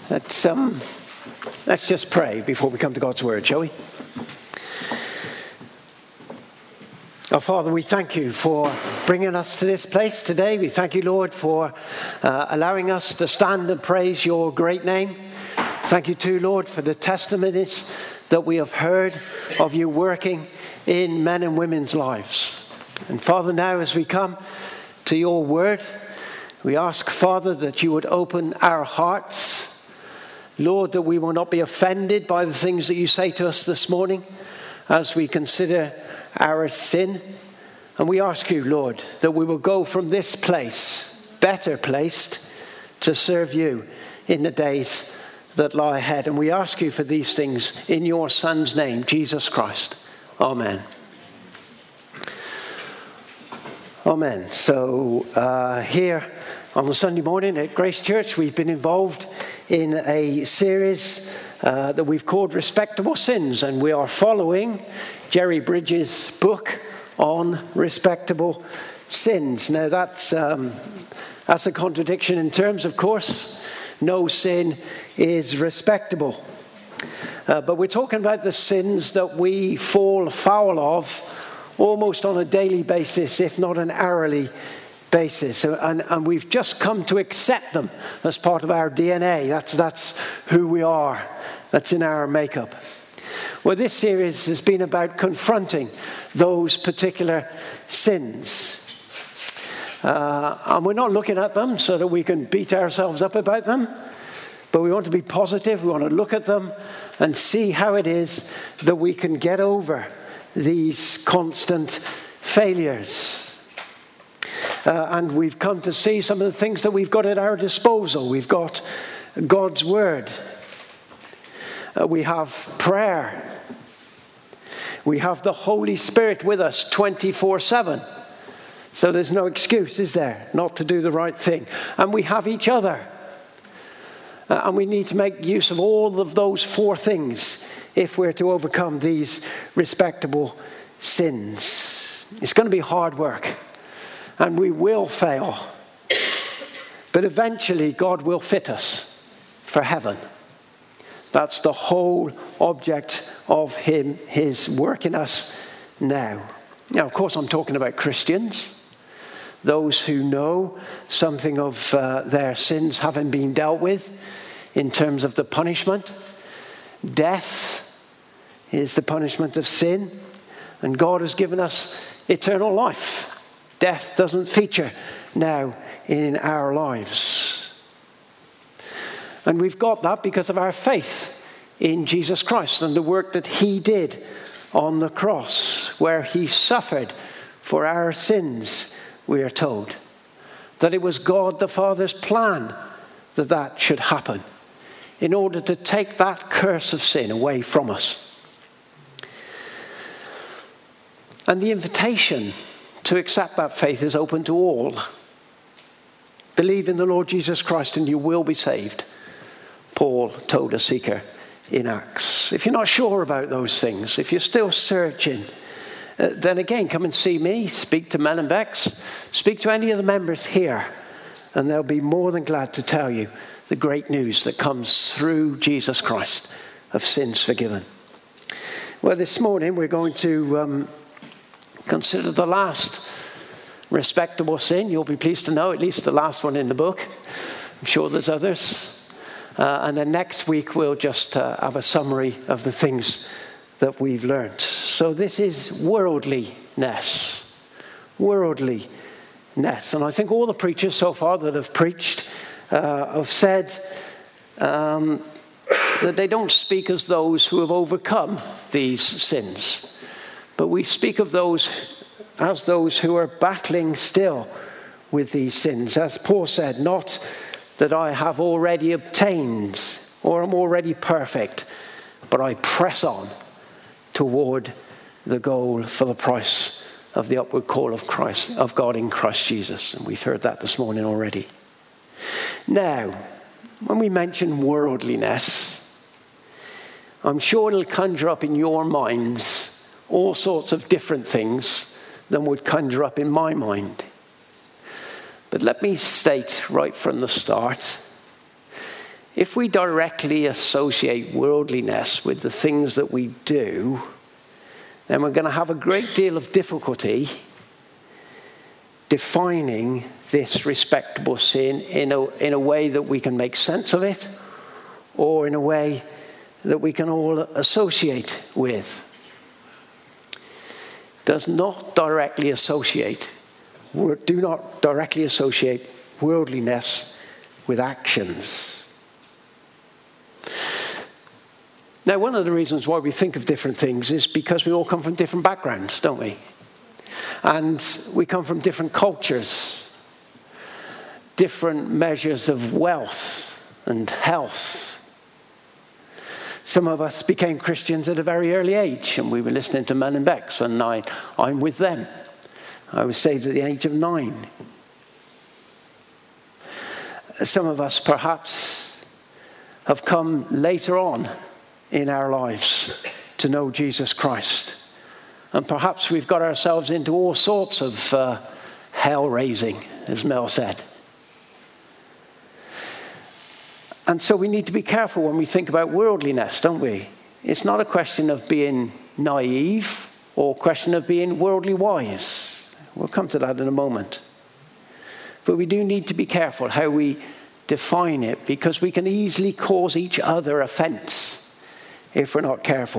Let's just pray before we come to God's word, shall we? Our Father, we thank you for bringing us to this place today. We thank you, Lord, for allowing us to stand and praise your great name. Thank you too, Lord, for the testimonies that we have heard of you working in men and women's lives. And Father, now as we come to your word, we ask, Father, that you would open our hearts. Lord, that we will not be offended by the things that you say to us this morning as we consider our sin. And we ask you, Lord, that we will go from this place better placed to serve you in the days that lie ahead. And we ask you for these things in your Son's name, Jesus Christ. Amen. Amen. So here on a Sunday morning at Grace Church, we've been involved in a series that we've called Respectable Sins, and we are following Jerry Bridges' book on respectable sins. Now that's a contradiction in terms, of course. No sin is respectable. But we're talking about the sins that we fall foul of almost on a daily basis, if not an hourly basis. And we've just come to accept them as part of our DNA. That's who we are. That's in our makeup. Well, this series has been about confronting those particular sins. And we're not looking at them so that we can beat ourselves up about them. But we want to be positive. We want to look at them and see how it is that we can get over these constant failures. And we've come to see some of the things that we've got at our disposal. We've got God's word. We have prayer. We have the Holy Spirit with us 24/7. So there's no excuse, is there, not to do the right thing. And we have each other. And we need to make use of all of those four things if we're to overcome these respectable sins. It's going to be hard work. And we will fail. But eventually God will fit us for heaven. That's the whole object of his work in us now. Now, of course, I'm talking about Christians. Those who know something of their sins having been dealt with in terms of the punishment. Death is the punishment of sin. And God has given us eternal life. Death doesn't feature now in our lives. And we've got that because of our faith in Jesus Christ and the work that he did on the cross, where he suffered for our sins, we are told. That it was God the Father's plan that should happen in order to take that curse of sin away from us. And the invitation to accept that faith is open to all. Believe in the Lord Jesus Christ and you will be saved, Paul told a seeker in Acts. If you're not sure about those things, if you're still searching, then again, come and see me, speak to Mel and Bex, speak to any of the members here, and they'll be more than glad to tell you the great news that comes through Jesus Christ of sins forgiven. Well, this morning we're going to consider the last respectable sin. You'll be pleased to know, at least the last one in the book. I'm sure there's others. And then next week we'll just have a summary of the things that we've learned. So this is worldliness. Worldliness. And I think all the preachers so far that have preached have said that they don't speak as those who have overcome these sins. But we speak of those as those who are battling still with these sins. As Paul said, not that I have already obtained or am already perfect, but I press on toward the goal for the price of the upward call of Christ, of God in Christ Jesus. And we've heard that this morning already. Now, when we mention worldliness, I'm sure it'll conjure up in your minds all sorts of different things than would conjure up in my mind. But let me state right from the start, if we directly associate worldliness with the things that we do, then we're going to have a great deal of difficulty defining this respectable sin in a way that we can make sense of it, or in a way that we can all associate with. Do not directly associate worldliness with actions. Now, one of the reasons why we think of different things is because we all come from different backgrounds, don't we? And we come from different cultures, different measures of wealth and health. Some of us became Christians at a very early age, and we were listening to Men and Becks, and I'm with them. I was saved at the age of 9. Some of us perhaps have come later on in our lives to know Jesus Christ. And perhaps we've got ourselves into all sorts of hell raising, as Mel said. And so we need to be careful when we think about worldliness, don't we? It's not a question of being naive or a question of being worldly wise. We'll come to that in a moment. But we do need to be careful how we define it, because we can easily cause each other offense if we're not careful.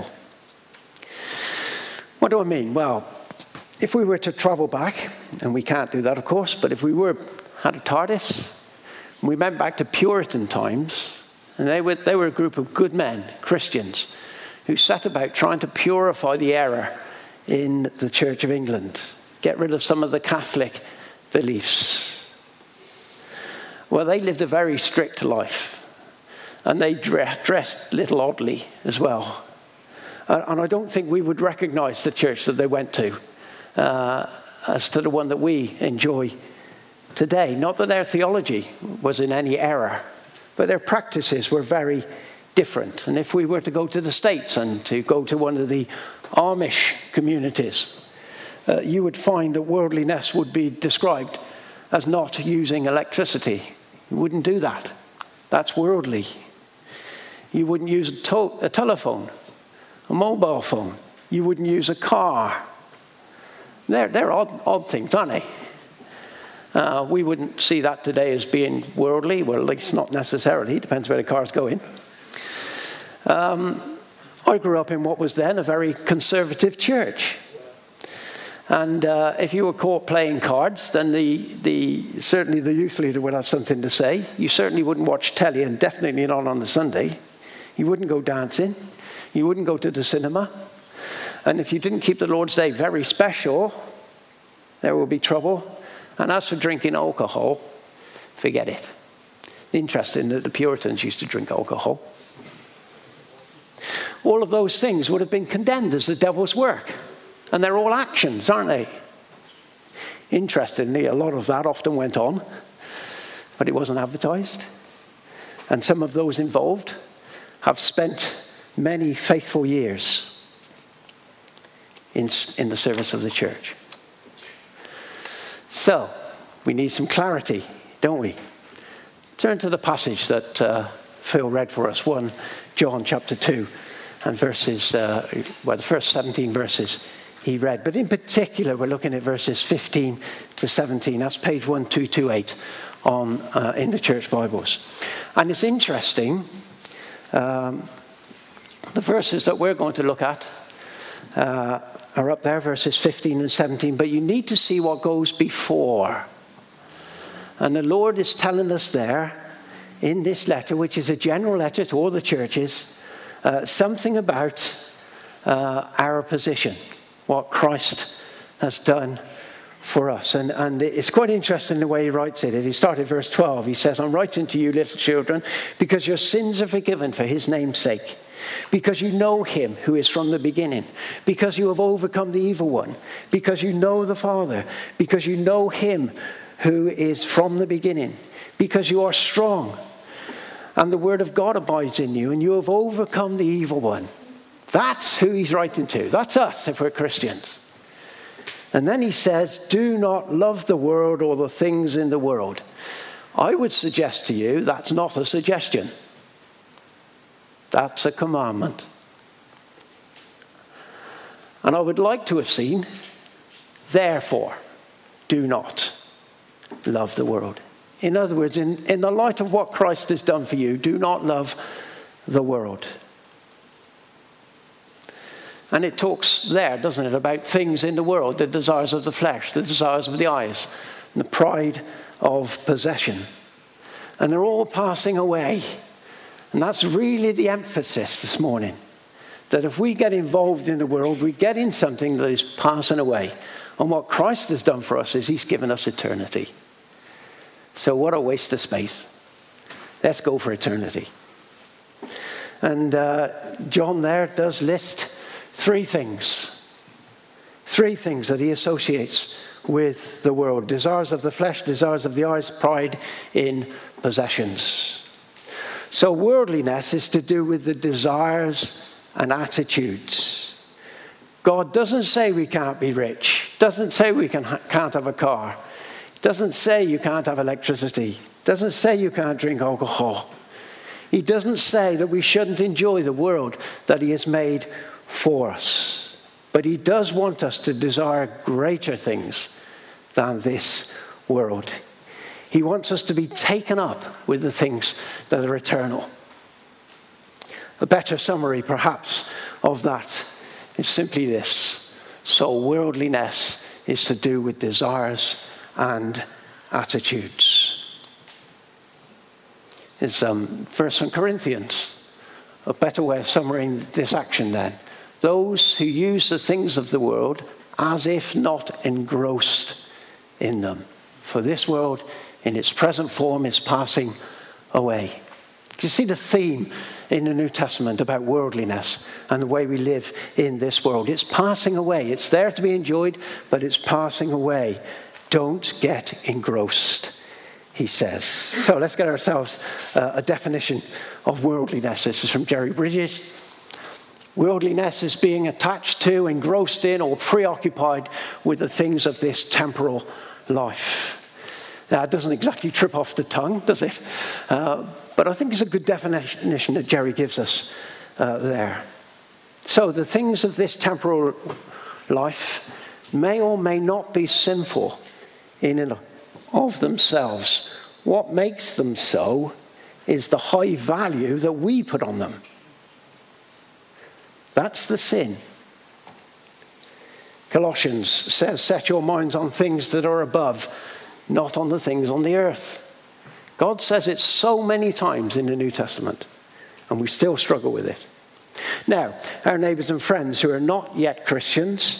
What do I mean? Well, if we were to travel back, and we can't do that, of course, but if we had a TARDIS, and we went back to Puritan times, and they were a group of good men, Christians, who set about trying to purify the error in the Church of England, get rid of some of the Catholic beliefs. Well, they lived a very strict life. And they dressed a little oddly as well. And I don't think we would recognize the church that they went to as to the one that we enjoy today. Not that their theology was in any error, but their practices were very different. And if we were to go to the States and to go to one of the Amish communities, you would find that worldliness would be described as not using electricity. You wouldn't do that. That's worldly. You wouldn't use a telephone, a mobile phone. You wouldn't use a car. They're odd things, aren't they? We wouldn't see that today as being worldly. Well, at least not necessarily. It depends where the car's going. I grew up in what was then a very conservative church. And if you were caught playing cards, then certainly the youth leader would have something to say. You certainly wouldn't watch telly, and definitely not on a Sunday. You wouldn't go dancing. You wouldn't go to the cinema. And if you didn't keep the Lord's Day very special, there will be trouble. And as for drinking alcohol, forget it. Interesting that the Puritans used to drink alcohol. All of those things would have been condemned as the devil's work. And they're all actions, aren't they? Interestingly, a lot of that often went on, but it wasn't advertised. And some of those involved have spent many faithful years in the service of the church. So, we need some clarity, don't we? Turn to the passage that Phil read for us, 1 John chapter 2, and verses, the first 17 verses he read. But in particular, we're looking at verses 15 to 17. That's page 1228 in the church Bibles. And it's interesting, the verses that we're going to look at are up there, verses 15 and 17. But you need to see what goes before. And the Lord is telling us there, in this letter, which is a general letter to all the churches, something about our position, what Christ has done for us. And it's quite interesting the way he writes it. If you start at verse 12, he says, I'm writing to you, little children, because your sins are forgiven for his name's sake, because you know him who is from the beginning, because you have overcome the evil one, because you know the Father, because you know him who is from the beginning, because you are strong, and the word of God abides in you, and you have overcome the evil one. That's who he's writing to. That's us if we're Christians. And then he says, do not love the world or the things in the world. I would suggest to you that's not a suggestion. That's a commandment. And I would like to have seen, therefore, do not love the world. In other words, in the light of what Christ has done for you, do not love the world. And it talks there, doesn't it, about things in the world, the desires of the flesh, the desires of the eyes, and the pride of possession. And they're all passing away. And that's really the emphasis this morning. That if we get involved in the world, we get in something that is passing away. And what Christ has done for us is he's given us eternity. So what a waste of space. Let's go for eternity. And John there does list three things that he associates with the world. Desires of the flesh, desires of the eyes, pride in possessions. So worldliness is to do with the desires and attitudes. God doesn't say we can't be rich. Doesn't say we can't have a car. Doesn't say you can't have electricity. Doesn't say you can't drink alcohol. He doesn't say that we shouldn't enjoy the world that he has made for us. But he does want us to desire greater things than this world. He wants us to be taken up with the things that are eternal. A better summary, perhaps, of that is simply this. So worldliness is to do with desires and attitudes. It's verse from Corinthians, a better way of summarizing this action then. Those who use the things of the world as if not engrossed in them. For this world, in its present form, is passing away. Do you see the theme in the New Testament about worldliness and the way we live in this world? It's passing away. It's there to be enjoyed, but it's passing away. Don't get engrossed, he says. So let's get ourselves a definition of worldliness. This is from Jerry Bridges. Worldliness is being attached to, engrossed in, or preoccupied with the things of this temporal life. Now, it doesn't exactly trip off the tongue, does it? But I think it's a good definition that Jerry gives us there. So the things of this temporal life may or may not be sinful in and of themselves. What makes them so is the high value that we put on them. That's the sin. Colossians says, set your minds on things that are above, not on the things on the earth. God says it so many times in the New Testament, and we still struggle with it. Now, our neighbours and friends who are not yet Christians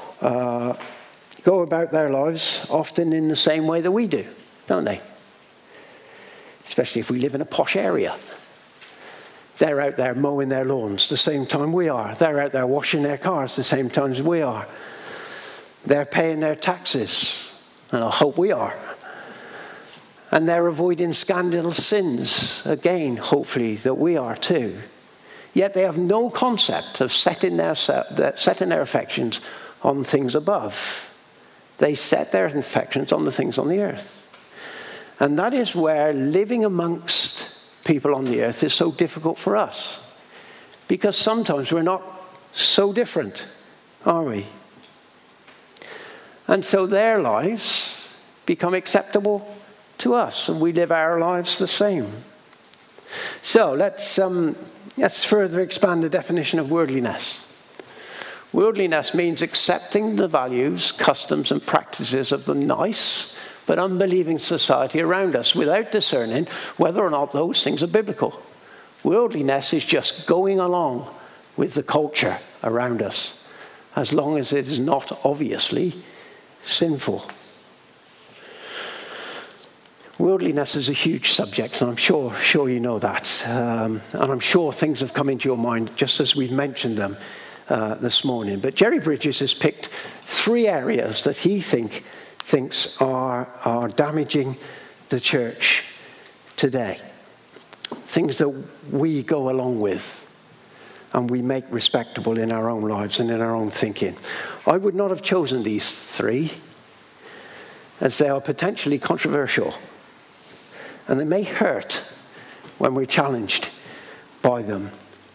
go about their lives often in the same way that we do, don't they? Especially if we live in a posh area. They're out there mowing their lawns the same time we are. They're out there washing their cars the same time as we are. They're paying their taxes, and I hope we are. And they're avoiding scandalous sins, again, hopefully, that we are too. Yet they have no concept of setting their affections on things above. They set their affections on the things on the earth. And that is where living amongst people on the earth is so difficult for us. Because sometimes we're not so different, are we? And so their lives become acceptable to us, and we live our lives the same. So let's further expand the definition of worldliness. Worldliness means accepting the values, customs, and practices of the nice but unbelieving society around us without discerning whether or not those things are biblical. Worldliness is just going along with the culture around us, as long as it is not obviously sinful. Worldliness is a huge subject, and I'm sure you know that. And I'm sure things have come into your mind just as we've mentioned them this morning. But Jerry Bridges has picked three areas that he thinks are damaging the church today. Things that we go along with and we make respectable in our own lives and in our own thinking. I would not have chosen these three, as they are potentially controversial. And they may hurt when we're challenged by them.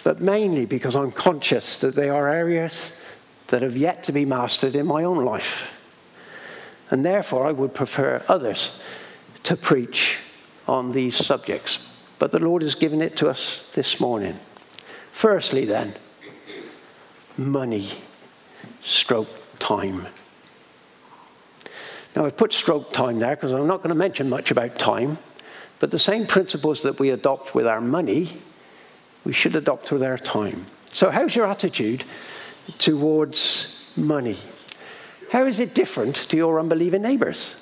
but mainly because I'm conscious that they are areas that have yet to be mastered in my own life. And therefore, I would prefer others to preach on these subjects. But the Lord has given it to us this morning. Firstly, then, money, stroke time. Now, I've put stroke time there because I'm not going to mention much about time, but the same principles that we adopt with our money, we should adopt with our time. So how's your attitude towards money? How is it different to your unbelieving neighbours?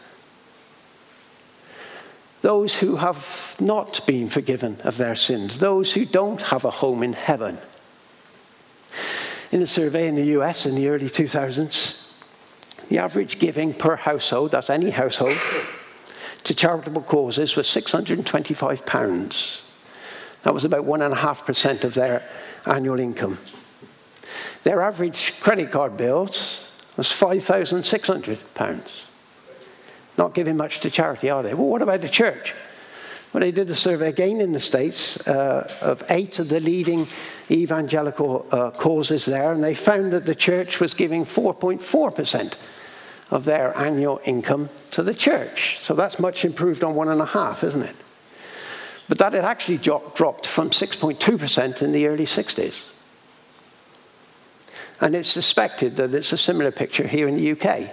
Those who have not been forgiven of their sins, those who don't have a home in heaven. In a survey in the US in the early 2000s, the average giving per household, that's any household, to charitable causes was £625. That was about 1.5% of their annual income. Their average credit card bills was £5,600. Not giving much to charity, are they? Well, what about the church? Well, they did a survey again in the States of 8 of the leading evangelical causes there, and they found that the church was giving 4.4% of their annual income to the church. So that's much improved on 1.5%, isn't it? But that had actually dropped from 6.2% in the early 60s. And it's suspected that it's a similar picture here in the UK.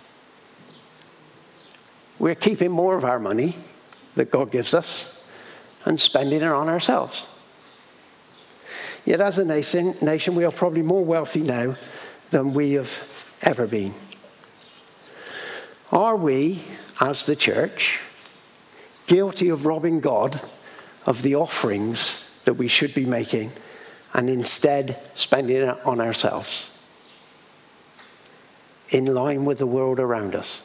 We're keeping more of our money that God gives us and spending it on ourselves. Yet as a nation, we are probably more wealthy now than we have ever been. Are we, as the church, guilty of robbing God of the offerings that we should be making and instead spending it on ourselves, in line with the world around us?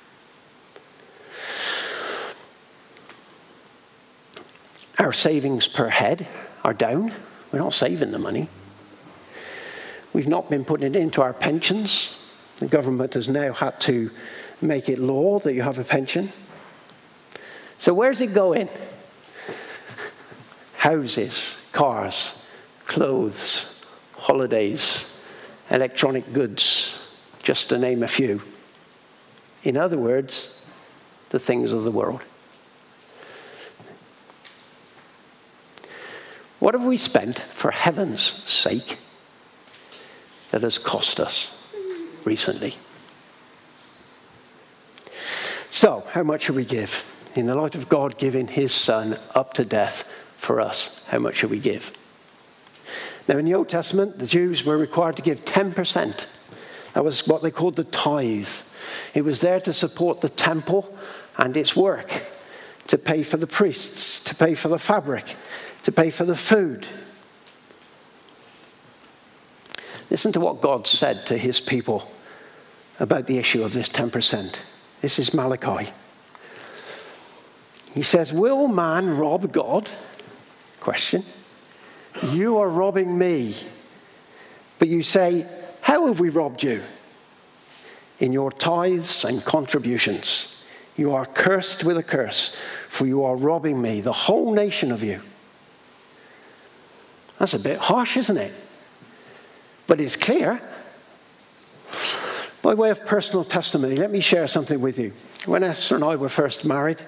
Our savings per head are down. We're not saving the money. We've not been putting it into our pensions. The government has now had to make it law that you have a pension. So where's it going? Houses, cars, clothes, holidays, electronic goods, just to name a few. In other words, the things of the world. What have we spent, for heaven's sake, that has cost us recently? So, how much should we give? In the light of God giving his Son up to death for us, how much should we give? Now, in the Old Testament, the Jews were required to give 10%. That was what they called the tithe. It was there to support the temple and its work, to pay for the priests, to pay for the fabric, to pay for the food. Listen to what God said to his people about the issue of this 10%. This is Malachi. He says, "Will man rob God?" Question. "You are robbing me." But you say, "How have we robbed you?" "In your tithes and contributions. You are cursed with a curse, for you are robbing me, the whole nation of you." That's a bit harsh, isn't it? But it's clear. By way of personal testimony, let me share something with you. When Esther and I were first married,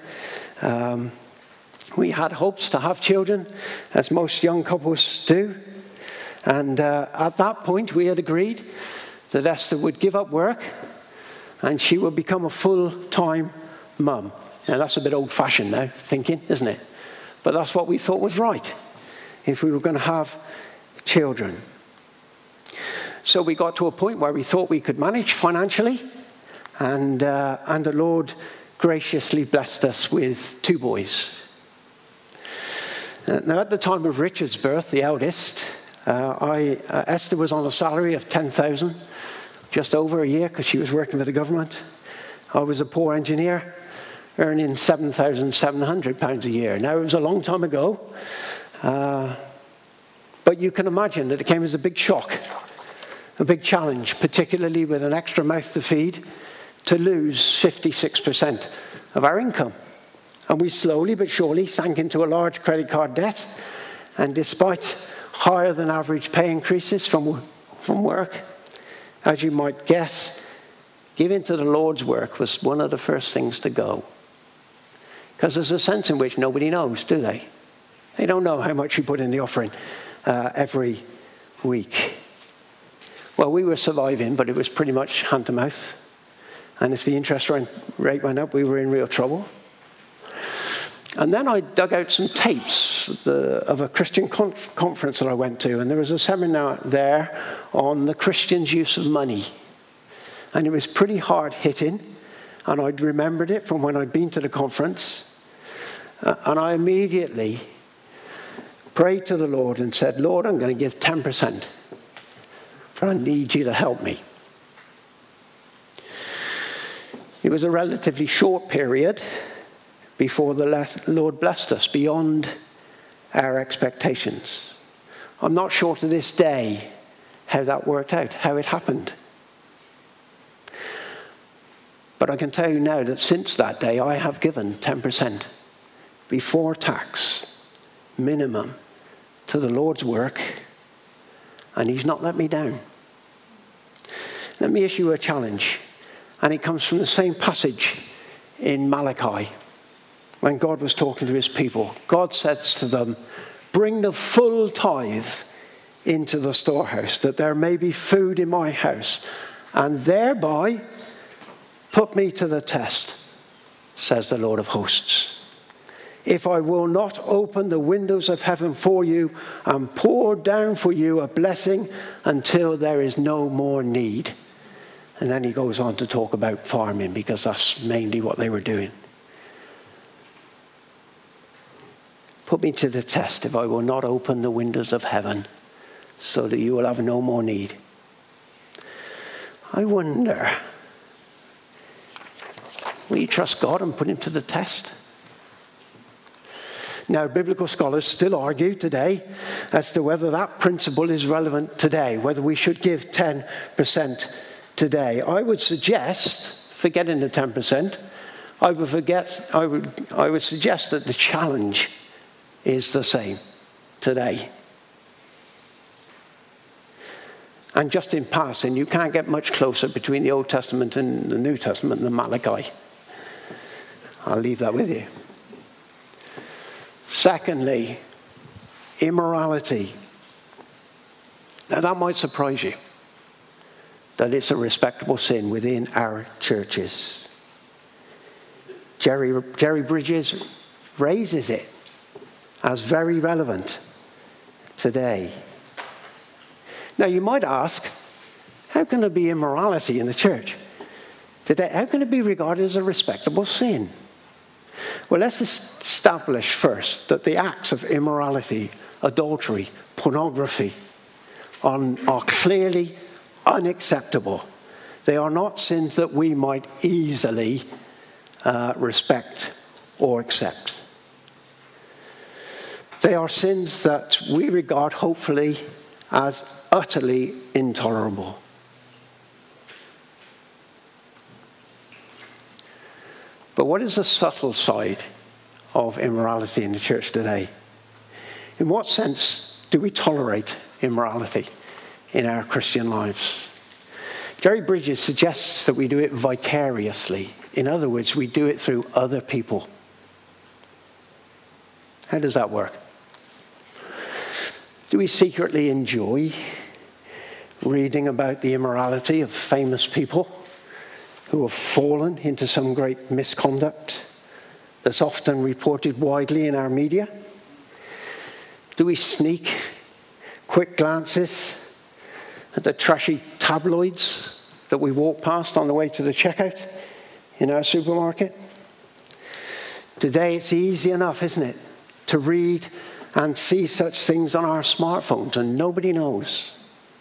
we had hopes to have children, as most young couples do. And at that point, we had agreed that Esther would give up work and she would become a full-time mum. Now, that's a bit old-fashioned now, thinking, isn't it? But that's what we thought was right if we were going to have children. So we got to a point where we thought we could manage financially, and the Lord graciously blessed us with 2 boys. Now, at the time of Richard's birth, the eldest, Esther was on a salary of $10,000, just over a year, because she was working for the government. I was a poor engineer, earning £7,700 a year. Now, it was a long time ago, but you can imagine that it came as a big shock, a big challenge, particularly with an extra mouth to feed, to lose 56% of our income. And we slowly but surely sank into a large credit card debt. And despite higher than average pay increases from work. As you might guess, giving to the Lord's work was one of the first things to go. Because there's a sense in which nobody knows, do they? They don't know how much you put in the offering every week. Well, we were surviving, but it was pretty much hand to mouth. And if the interest rate went up, we were in real trouble. And then I dug out some tapes of a Christian conference that I went to. And there was a seminar there on the Christian's use of money. And it was pretty hard hitting. And I'd remembered it from when I'd been to the conference. And I immediately prayed to the Lord and said, Lord, I'm going to give 10%. But I need you to help me. It was a relatively short period before the Lord blessed us beyond our expectations. I'm not sure to this day how that worked out, how it happened. But I can tell you now that since that day, I have given 10% before tax, minimum, to the Lord's work, and he's not let me down. Let me issue a challenge, and it comes from the same passage in Malachi. When God was talking to his people, God says to them, bring the full tithe into the storehouse, that there may be food in my house, and thereby put me to the test, says the Lord of hosts. If I will not open the windows of heaven for you and pour down for you a blessing until there is no more need. And then he goes on to talk about farming, because that's mainly what they were doing. Put me to the test if I will not open the windows of heaven so that you will have no more need. I wonder, will you trust God and put him to the test? Now, biblical scholars still argue today as to whether that principle is relevant today, whether we should give 10% today. I would suggest, forgetting the 10%, I would suggest that the challenge is the same today. And just in passing, you can't get much closer between the Old Testament and the New Testament than Malachi. I'll leave that with you. Secondly, immorality. Now that might surprise you, that it's a respectable sin within our churches. Jerry Bridges raises it as very relevant today. Now you might ask, how can there be immorality in the church today? How can it be regarded as a respectable sin? Well, let's establish first that the acts of immorality, adultery, pornography are clearly unacceptable. They are not sins that we might easily respect or accept. They are sins that we regard, hopefully, as utterly intolerable. But what is the subtle side of immorality in the church today? In what sense do we tolerate immorality in our Christian lives? Jerry Bridges suggests that we do it vicariously. In other words, we do it through other people. How does that work? Do we secretly enjoy reading about the immorality of famous people who have fallen into some great misconduct that's often reported widely in our media? Do we sneak quick glances at the trashy tabloids that we walk past on the way to the checkout in our supermarket? Today it's easy enough, isn't it, to read and see such things on our smartphones, and nobody knows.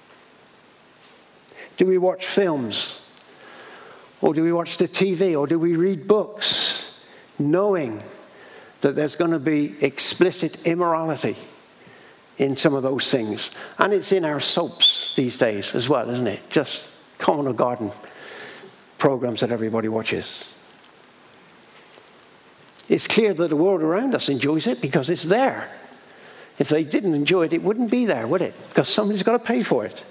Do we watch films? Or do we watch the TV? Or do we read books knowing that there's going to be explicit immorality in some of those things? And it's in our soaps these days as well, isn't it? Just common or garden programs that everybody watches. It's clear that the world around us enjoys it because it's there. If they didn't enjoy it, it wouldn't be there, would it? Because somebody's got to pay for it.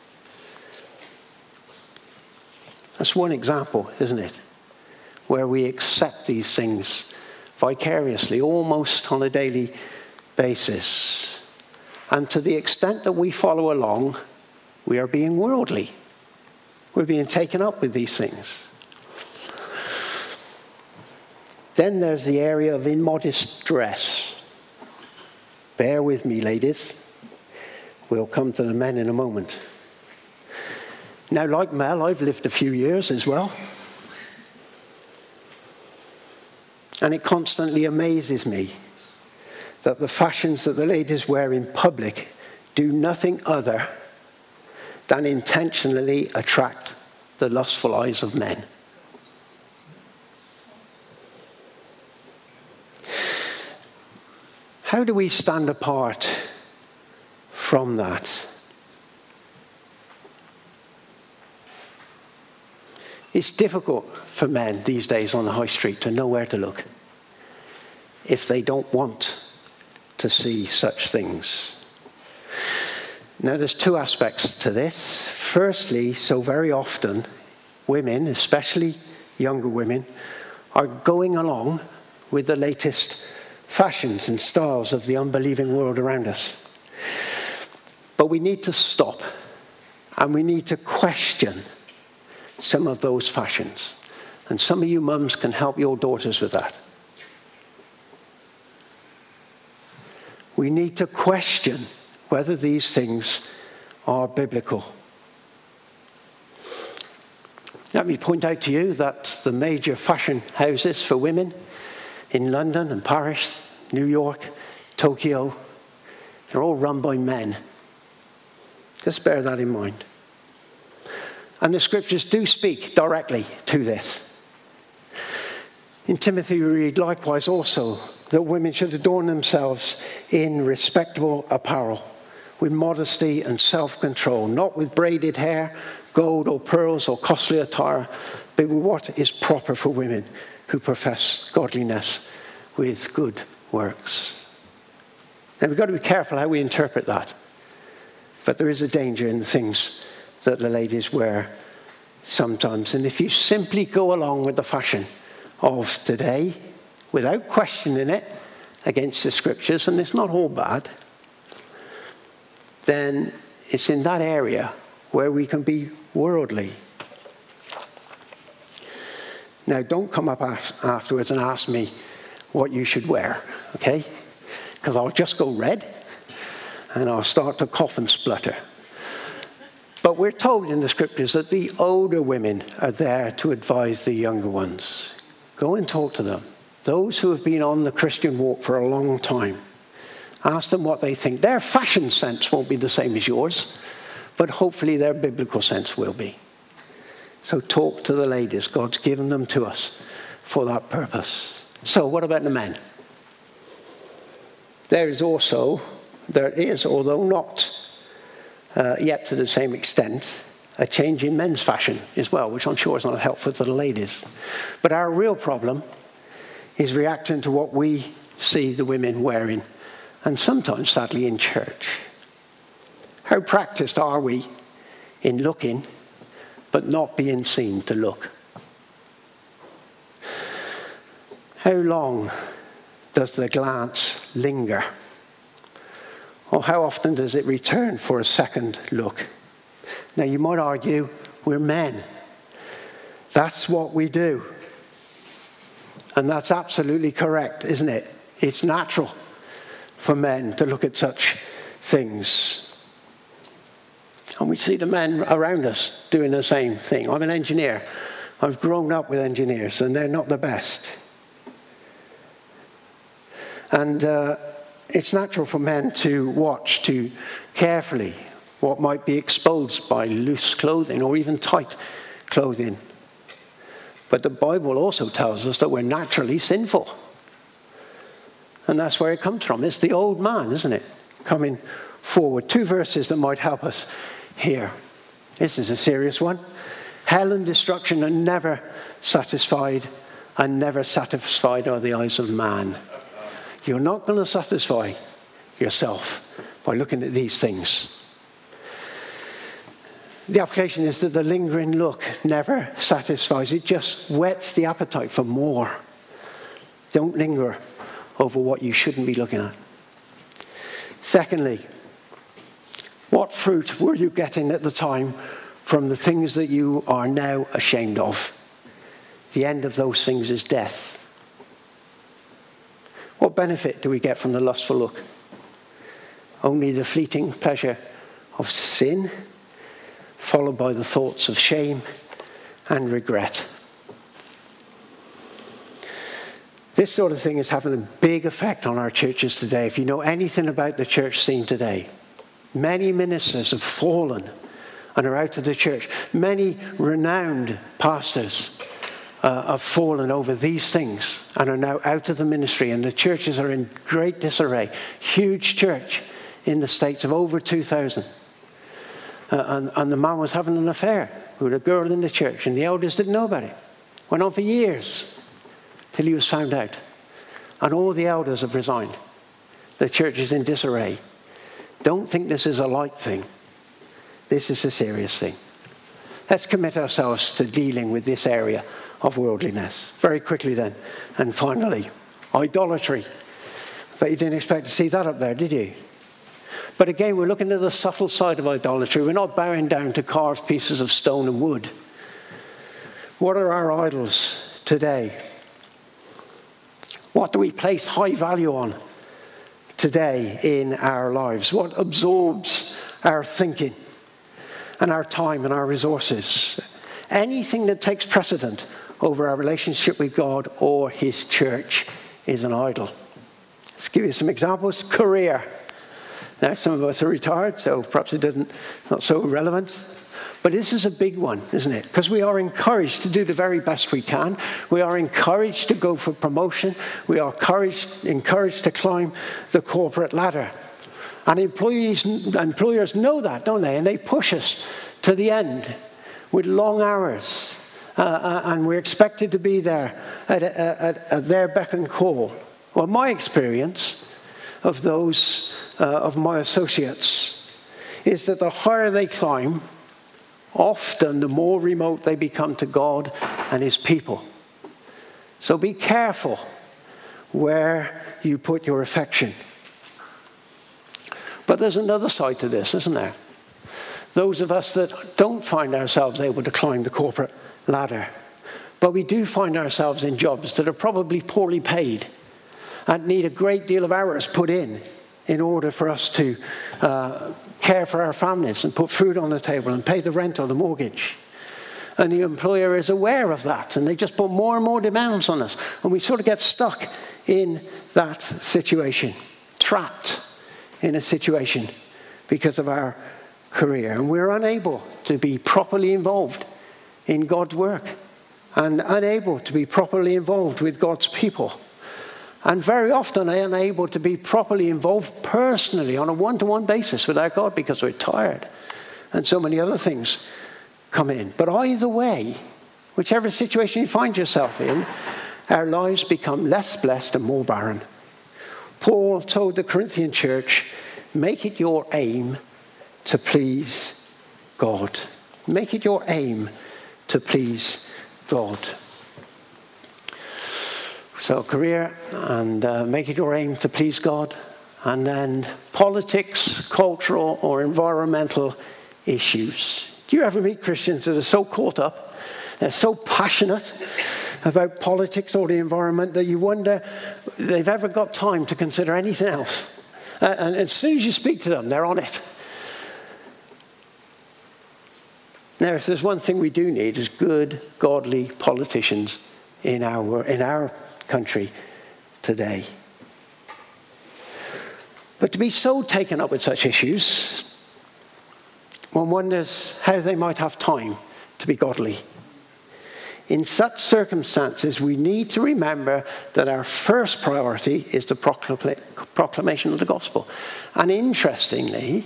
That's one example, isn't it? Where we accept these things vicariously, almost on a daily basis. And to the extent that we follow along, we are being worldly. We're being taken up with these things. Then there's the area of immodest dress. Bear with me, ladies. We'll come to the men in a moment. Now, like Mel, I've lived a few years as well. And it constantly amazes me that the fashions that the ladies wear in public do nothing other than intentionally attract the lustful eyes of men. How do we stand apart from that? It's difficult for men these days on the high street to know where to look if they don't want to see such things. Now, there's two aspects to this. Firstly, so very often, women, especially younger women, are going along with the latest fashions and styles of the unbelieving world around us. But we need to stop and we need to question some of those fashions. And some of you mums can help your daughters with that. We need to question whether these things are biblical. Let me point out to you that the major fashion houses for women in London and Paris, New York, Tokyo, they're all run by men. Just bear that in mind. And the scriptures do speak directly to this. In Timothy we read likewise also that women should adorn themselves in respectable apparel, with modesty and self-control, not with braided hair, gold or pearls or costly attire, but with what is proper for women who profess godliness with good works. Now we've got to be careful how we interpret that. But there is a danger in the things that the ladies wear sometimes. And if you simply go along with the fashion of today, without questioning it against the scriptures, and it's not all bad, then it's in that area where we can be worldly. Now, don't come up afterwards and ask me what you should wear, okay? Because I'll just go red and I'll start to cough and splutter. But we're told in the scriptures that the older women are there to advise the younger ones. Go and talk to them. Those who have been on the Christian walk for a long time. Ask them what they think. Their fashion sense won't be the same as yours, but hopefully their biblical sense will be. So talk to the ladies. God's given them to us for that purpose. So what about the men? There is, although not yet to the same extent, a change in men's fashion as well, which I'm sure is not helpful to the ladies. But our real problem is reacting to what we see the women wearing, and sometimes, sadly, in church. How practiced are we in looking, but not being seen to look? How long does the glance linger? Or how often does it return for a second look? Now, you might argue, we're men. That's what we do. And that's absolutely correct, isn't it? It's natural for men to look at such things. And we see the men around us doing the same thing. I'm an engineer. I've grown up with engineers, and they're not the best. And it's natural for men to watch too carefully what might be exposed by loose clothing or even tight clothing. But the Bible also tells us that we're naturally sinful. And that's where it comes from. It's the old man, isn't it? Coming forward. Two verses that might help us here. This is a serious one. Hell and destruction are never satisfied, and never satisfied are the eyes of man. You're not going to satisfy yourself by looking at these things. The application is that the lingering look never satisfies. It just whets the appetite for more. Don't linger over what you shouldn't be looking at. Secondly, what fruit were you getting at the time from the things that you are now ashamed of? The end of those things is death. What benefit do we get from the lustful look? Only the fleeting pleasure of sin, followed by the thoughts of shame and regret. This sort of thing is having a big effect on our churches today. If you know anything about the church scene today, many ministers have fallen and are out of the church. Many renowned pastors have fallen over these things and are now out of the ministry, and the churches are in great disarray. Huge church in the States of over 2,000. And the man was having an affair with a girl in the church, and the elders didn't know about it. Went on for years till he was found out. And all the elders have resigned. The church is in disarray. Don't think this is a light thing. This is a serious thing. Let's commit ourselves to dealing with this area of worldliness. Very quickly then. And finally, idolatry. But you didn't expect to see that up there, did you? But again, we're looking at the subtle side of idolatry. We're not bowing down to carved pieces of stone and wood. What are our idols today? What do we place high value on today in our lives? What absorbs our thinking and our time and our resources? Anything that takes precedent over our relationship with God or his church is an idol. Let's give you some examples. Career. Now, some of us are retired, so perhaps not so relevant. But this is a big one, isn't it? Because we are encouraged to do the very best we can. We are encouraged to go for promotion. We are encouraged to climb the corporate ladder. And employers know that, don't they? And they push us to the end with long hours. And we're expected to be there at their beck and call. Well, my experience of those of my associates is that the higher they climb, often the more remote they become to God and his people. So be careful where you put your affection. But there's another side to this, isn't there? Those of us that don't find ourselves able to climb the corporate ladder, but we do find ourselves in jobs that are probably poorly paid and need a great deal of hours put in order for us to care for our families and put food on the table and pay the rent or the mortgage. And the employer is aware of that, and they just put more and more demands on us. And we sort of get stuck in that situation, trapped in a situation because of our career. And we're unable to be properly involved in God's work and unable to be properly involved with God's people. And very often unable to be properly involved personally on a one-to-one basis with our God because we're tired. And so many other things come in. But either way, whichever situation you find yourself in, our lives become less blessed and more barren. Paul told the Corinthian church, make it your aim to please God. Make it your aim to please God. So career, and make it your aim to please God. And then politics, cultural or environmental issues. Do you ever meet Christians that are so caught up, they're so passionate about politics or the environment that you wonder if they've ever got time to consider anything else? And as soon as you speak to them, they're on it. Now, if there's one thing we do need, is good, godly politicians in our country today. But to be so taken up with such issues, one wonders how they might have time to be godly. In such circumstances, we need to remember that our first priority is the proclamation of the gospel. And interestingly,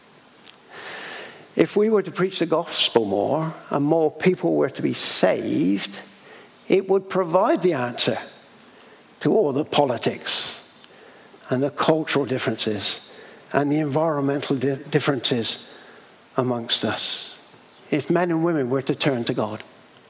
if we were to preach the gospel more and more people were to be saved, it would provide the answer to all the politics and the cultural differences and the environmental differences amongst us, if men and women were to turn to God.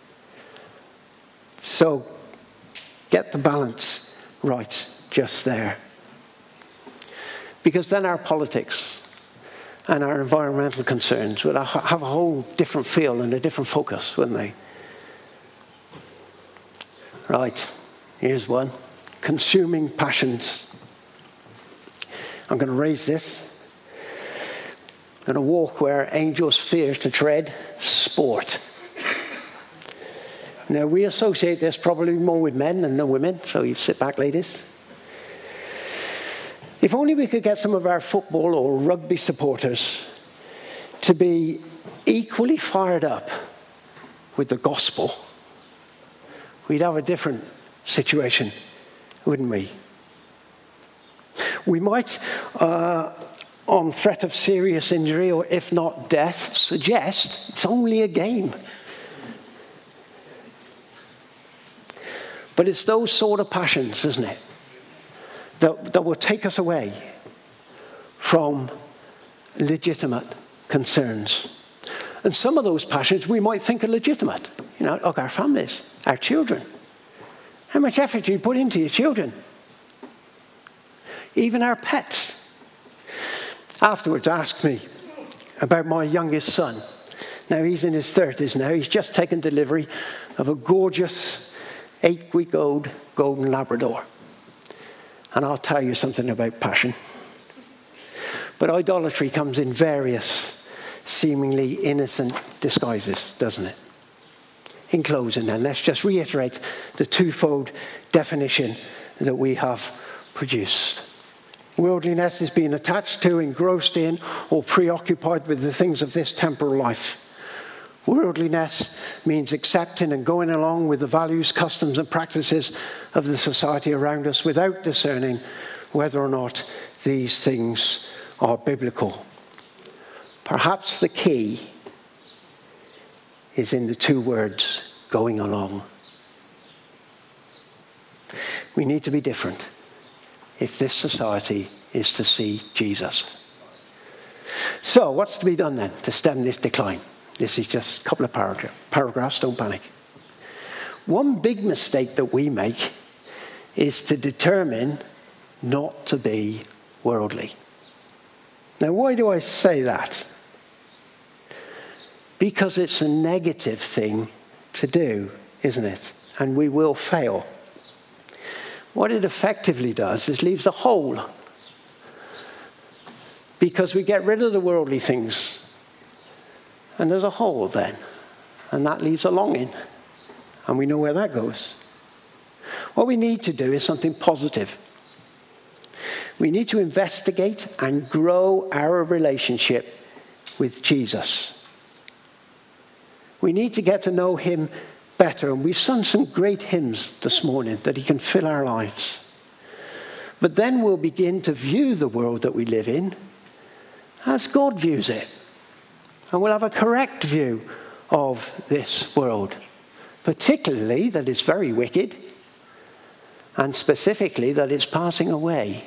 So get the balance right just there. Because then our politics and our environmental concerns would have a whole different feel and a different focus, wouldn't they? Right, here's one. Consuming passions. I'm going to raise this. I'm going to walk where angels fear to tread. Sport. Now, we associate this probably more with men than the women, so you sit back, ladies. If only we could get some of our football or rugby supporters to be equally fired up with the gospel, we'd have a different situation, wouldn't we? We might, on threat of serious injury or if not death, suggest it's only a game. But it's those sort of passions, isn't it, that will take us away from legitimate concerns. And some of those passions we might think are legitimate. You know, like our families, our children. How much effort do you put into your children? Even our pets. Afterwards, asked me about my youngest son. Now, he's in his 30s now. He's just taken delivery of a gorgeous 8-week-old golden Labrador. And I'll tell you something about passion. But idolatry comes in various, seemingly innocent disguises, doesn't it? In closing then, let's just reiterate the twofold definition that we have produced. Worldliness is being attached to, engrossed in, or preoccupied with the things of this temporal life. Worldliness means accepting and going along with the values, customs, and practices of the society around us without discerning whether or not these things are biblical. Perhaps the key is in the two words, going along. We need to be different if this society is to see Jesus. So, what's to be done then to stem this decline? This is just a couple of paragraphs, don't panic. One big mistake that we make is to determine not to be worldly. Now, why do I say that? Because it's a negative thing to do, isn't it? And we will fail. What it effectively does is leaves a hole. Because we get rid of the worldly things. And there's a hole then. And that leaves a longing. And we know where that goes. What we need to do is something positive. We need to investigate and grow our relationship with Jesus. We need to get to know him better. And we've sung some great hymns this morning that he can fill our lives. But then we'll begin to view the world that we live in as God views it. And we'll have a correct view of this world, particularly that it's very wicked, and specifically that it's passing away.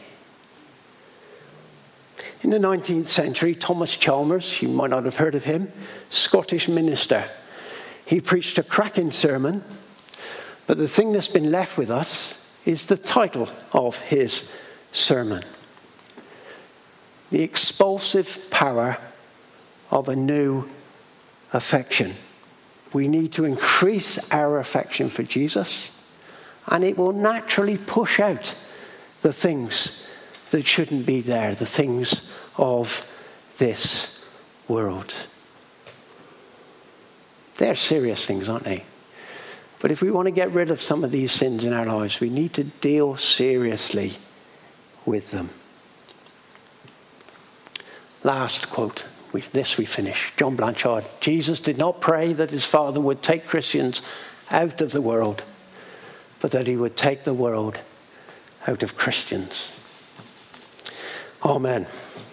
In the 19th century, Thomas Chalmers, you might not have heard of him, Scottish minister, he preached a cracking sermon, but the thing that's been left with us is the title of his sermon. The expulsive power of a new affection. We need to increase our affection for Jesus, and it will naturally push out the things that shouldn't be there, the things of this world. They're serious things, aren't they? But if we want to get rid of some of these sins in our lives, we need to deal seriously with them. Last quote. With this we finish. John Blanchard. Jesus did not pray that his Father would take Christians out of the world, but that he would take the world out of Christians. Amen.